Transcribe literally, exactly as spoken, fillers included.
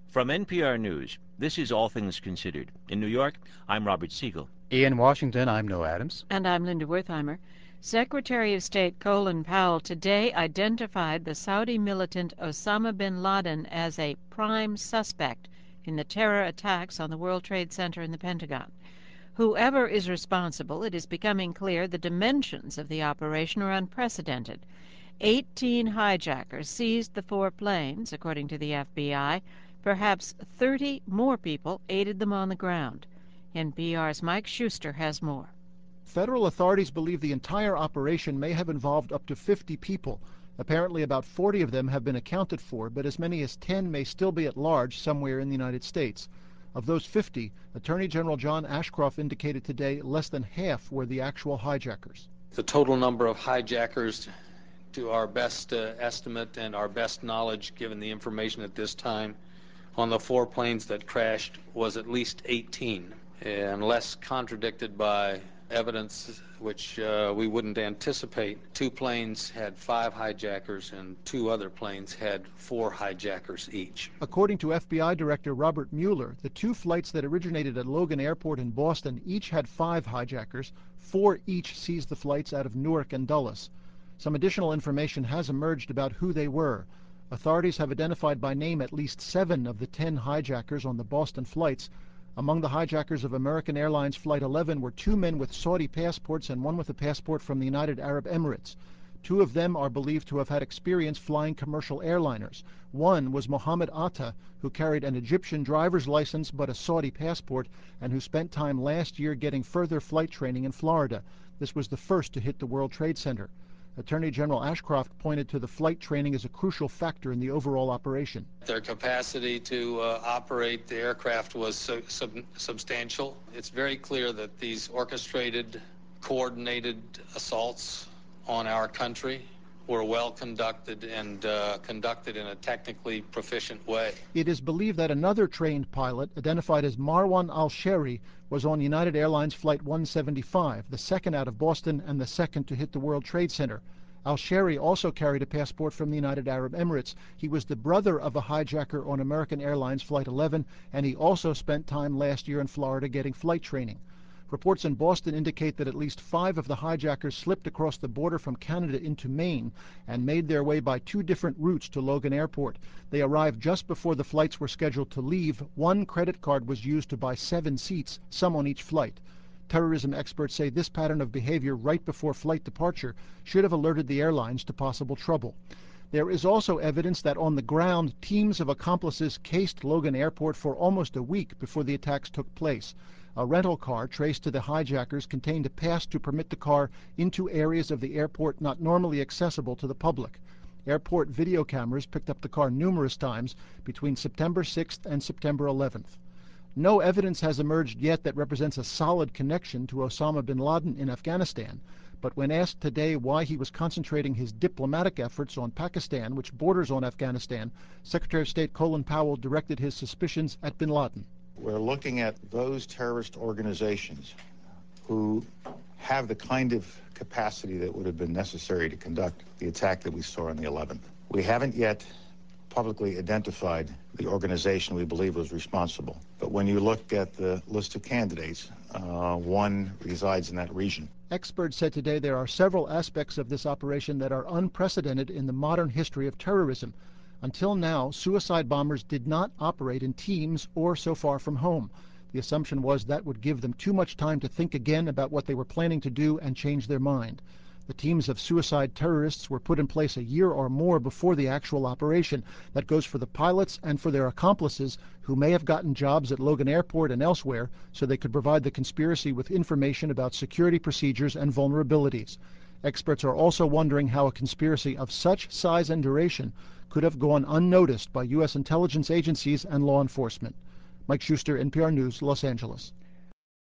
From N P R News, this is All Things Considered. In New York, I'm Robert Siegel. In Washington, I'm Noah Adams. And I'm Linda Wertheimer. Secretary of State Colin Powell today identified the Saudi militant Osama bin Laden as a prime suspect in the terror attacks on the World Trade Center and the Pentagon. Whoever is responsible, it is becoming clear the dimensions of the operation are unprecedented. Eighteen hijackers seized the four planes, according to the F B I. Perhaps thirty more people aided them on the ground. N P R's Mike Schuster has more. Federal authorities believe the entire operation may have involved up to fifty people. Apparently about forty of them have been accounted for, but as many as ten may still be at large somewhere in the United States. Of those fifty, Attorney General John Ashcroft indicated today less than half were the actual hijackers. The total number of hijackers, to our best uh, estimate and our best knowledge given the information at this time, on the four planes that crashed was at least eighteen, unless contradicted by evidence which uh, we wouldn't anticipate. Two planes had five hijackers and two other planes had four hijackers each. According to F B I Director Robert Mueller, the two flights that originated at Logan Airport in Boston each had five hijackers. Four each seized the flights out of Newark and Dulles. Some additional information has emerged about who they were. Authorities have identified by name at least seven of the ten hijackers on the Boston flights. Among the hijackers of American Airlines Flight eleven were two men with Saudi passports and one with a passport from the United Arab Emirates. Two of them are believed to have had experience flying commercial airliners. One was Mohammed Atta, who carried an Egyptian driver's license but a Saudi passport, and who spent time last year getting further flight training in Florida. This was the first to hit the World Trade Center. Attorney General Ashcroft pointed to the flight training as a crucial factor in the overall operation. Their capacity to uh, operate the aircraft was su sub substantial. It's very clear that these orchestrated, coordinated assaults on our country were well conducted and uh, conducted in a technically proficient way. It is believed that another trained pilot, identified as Marwan Al-Sheri, was on United Airlines Flight one seventy-five, the second out of Boston and the second to hit the World Trade Center. Al-Sheri also carried a passport from the United Arab Emirates. He was the brother of a hijacker on American Airlines Flight eleven, and he also spent time last year in Florida getting flight training. Reports in Boston indicate that at least five of the hijackers slipped across the border from Canada into Maine and made their way by two different routes to Logan Airport. They arrived just before the flights were scheduled to leave. One credit card was used to buy seven seats, some on each flight. Terrorism experts say this pattern of behavior right before flight departure should have alerted the airlines to possible trouble. There is also evidence that on the ground, teams of accomplices cased Logan Airport for almost a week before the attacks took place. A rental car traced to the hijackers contained a pass to permit the car into areas of the airport not normally accessible to the public. Airport video cameras picked up the car numerous times between September sixth and September eleventh. No evidence has emerged yet that represents a solid connection to Osama bin Laden in Afghanistan, but when asked today why he was concentrating his diplomatic efforts on Pakistan, which borders on Afghanistan, Secretary of State Colin Powell directed his suspicions at bin Laden. We're looking at those terrorist organizations who have the kind of capacity that would have been necessary to conduct the attack that we saw on the eleventh. We haven't yet publicly identified the organization we believe was responsible. But when you look at the list of candidates, uh, one resides in that region. Experts said today there are several aspects of this operation that are unprecedented in the modern history of terrorism. Until now, suicide bombers did not operate in teams or so far from home. The assumption was that would give them too much time to think again about what they were planning to do and change their mind. The teams of suicide terrorists were put in place a year or more before the actual operation. That goes for the pilots and for their accomplices, who may have gotten jobs at Logan Airport and elsewhere so they could provide the conspiracy with information about security procedures and vulnerabilities. Experts are also wondering how a conspiracy of such size and duration could have gone unnoticed by U S intelligence agencies and law enforcement. Mike Schuster, N P R News, Los Angeles.